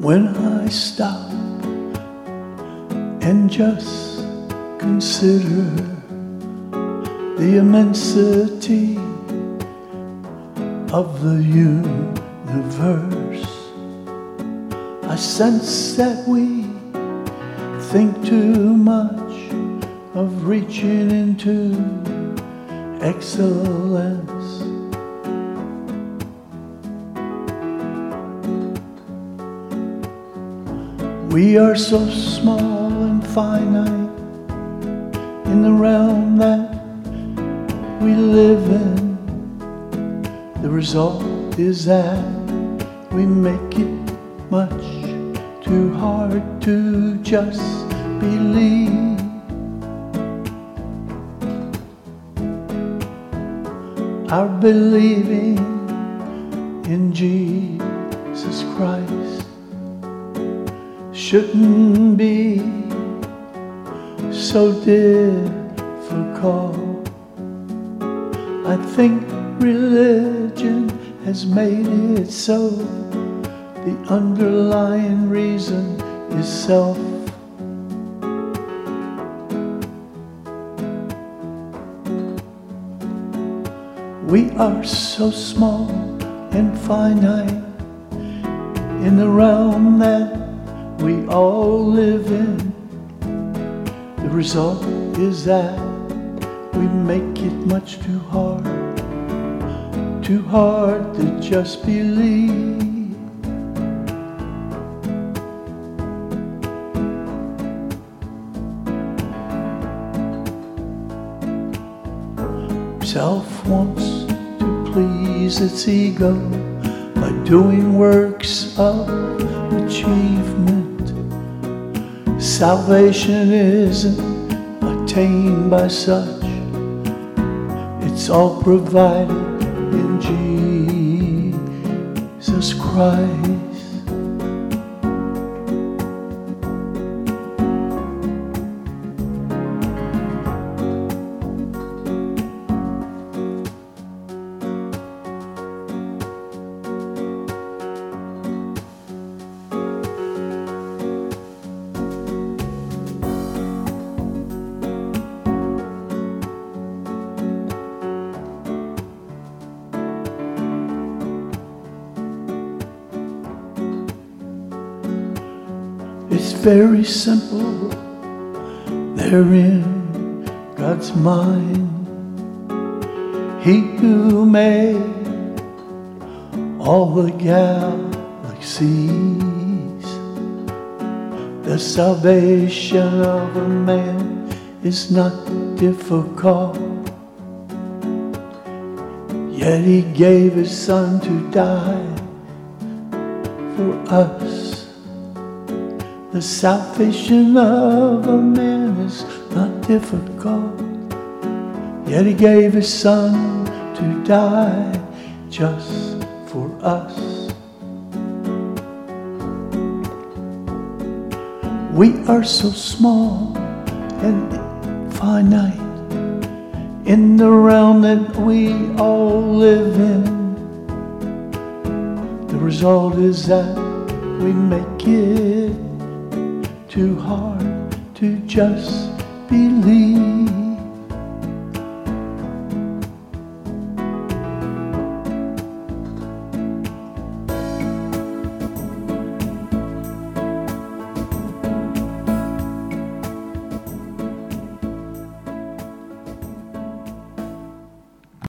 When I stop and just consider the immensity of the universe, I sense that we think too much of reaching into excellence. We are so small and finite in the realm that we live in. The result is that we make it much too hard to just believe. Our believing in Jesus Christ shouldn't be so difficult. I think religion has made it so. The underlying reason is self. We are so small and finite in the realm that we all live in. The result is that we make it much too hard to just believe. Self wants to please its ego by doing works of achievement. Salvation isn't attained by such. It's all provided in Jesus Christ. It's very simple, they're in God's mind. He who made all the galaxies. The salvation of a man is not difficult, yet he gave his son to die for us. The salvation of a man is not difficult, yet he gave his son to die just for us. We are so small and finite in the realm that we all live in. The result is that we make it too hard to just believe.